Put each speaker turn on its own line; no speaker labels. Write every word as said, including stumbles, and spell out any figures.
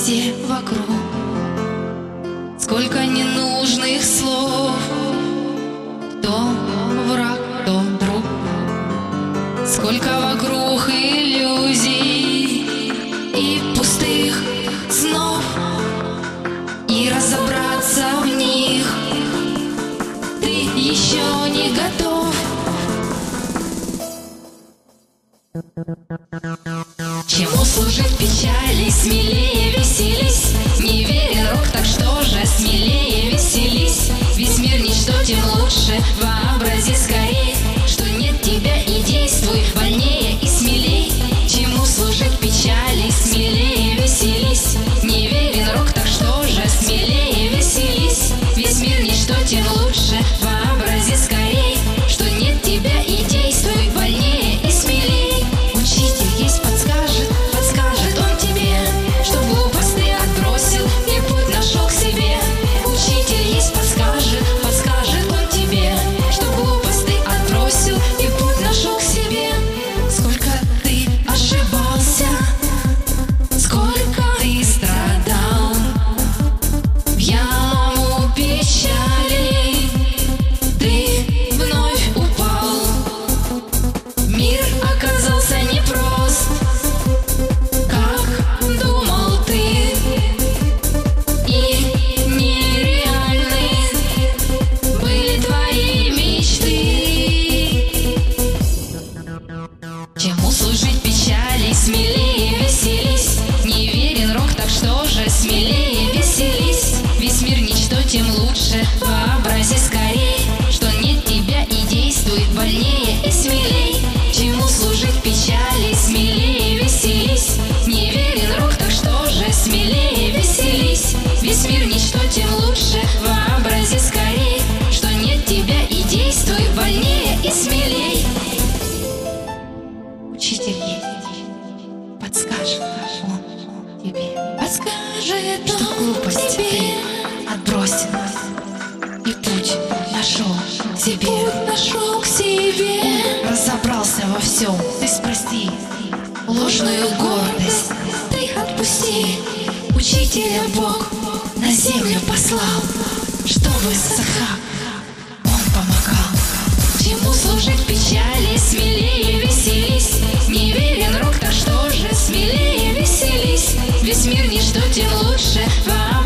все вокруг. Сколько ненужных слов, кто враг, кто друг. Сколько вокруг иллюзий и пустых снов, и разобраться в них ты еще не готов. Чему служит печали, смелее веселись. Не верен рок, так что же смелее веселись. Весь мир ничто, тем лучше. Вообрази скорей, что нет тебя, и действуй вольнее и смелей. Чему служит печали, смелее веселись. Не верен рок, так что же смелее веселись. Весь мир ничто, тем лучше. Вообрази скорей, что нет тебя, и действуй вольнее и смелей. Учитель есть, подскажет, подскажет он тебе, что глупость ты отбросил и путь нашел к себе. Учитель есть, подскажет, подскажет он тебе, что глупость ты отбросил и путь нашел к себе. Сколько ты ошибался, сколько ты страдал в яму печали, ты вновь упал. Мир оказался непрост, как думал ты, и нереальны были твои мечты. Чему служить печали, смелее веселись. Не верен рок, так что же смелее веселись. Весь мир ничто, тем лучше. Вообрази скорей, что нет тебя, и действуй вольнее и смелей. Чему служить печали, смелее веселись. Не верен рок, так что же смелее веселись. Весь мир ничто, тем лучше. Вообрази скорей, что нет тебя, и действуй вольнее и смелей. Учитель есть, подскажет он тебе, подскажет что глупость ты отбросил и путь нашел к себе. Путь нашел к себе. Он разобрался во всем. Ты спроси ложную гордость, ты отпусти. Учителя Бог на землю послал, чтобы Сахак он помогал. Чему служить печали, смелее веселись. Не верен рок, так что же смелее веселись. Весь мир ничто, тем лучше.